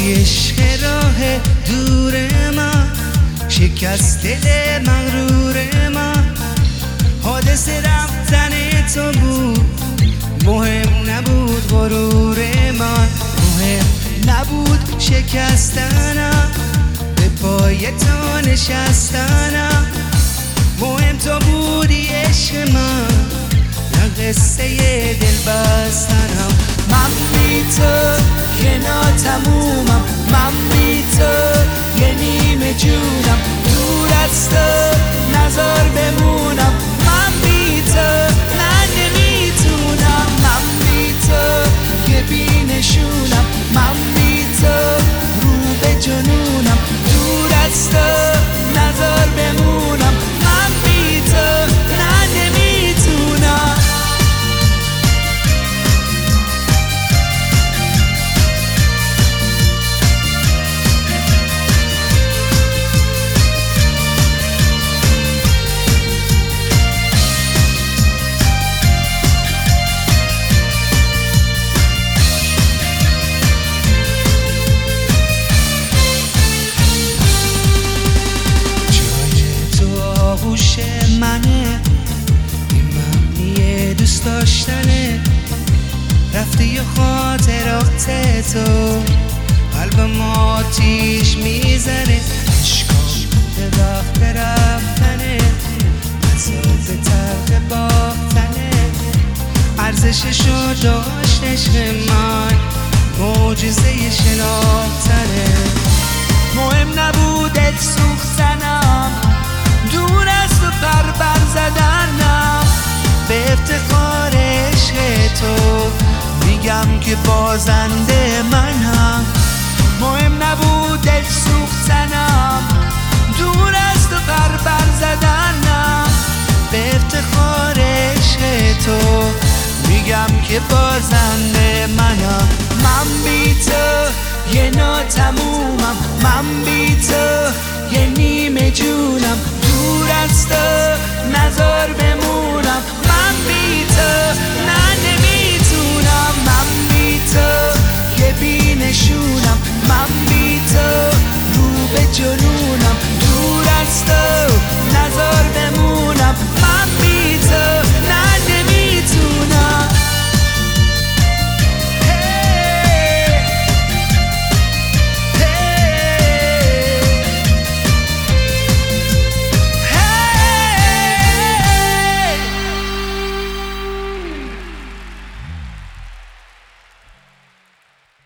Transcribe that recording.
عشق راه دور من، شکست دل مغرور من. حادث رفتن تو بود، مهم نبود غرور من. مهم نبود شکستنم، به پای تو نشستنم. مهم تو بودی عشق من، نه قصه دل بستنم. من بی تو که ناتمومم، من بی تو یه نیمه جونم. دور از تو نزار بمونم، من بی تو من نمیتونم. من بی تو یه بی نشونم، من بی تو رو به جنونم. دور از تو نزار بمونم، من بی تو نه نمیتونم. آغوش منه، این معنی دوست داشتنه. رفتی و خاطرات تو قلبم آتیش میزنه. عشقام به وقت رفتنه، عذاب تلخ باختنه. ارزششو داشت عشق من، معجزه شناختنه. مهم نبود دل سوختنم، دور از تو بر زدنم. به افتخار عشق تو میگم که بازنده منم. مهم نبود دل سوختنم، دور از تو بر زدنم. به افتخار عشق تو میگم که بازنده منم. من بی تو یه ناتمومم، من بی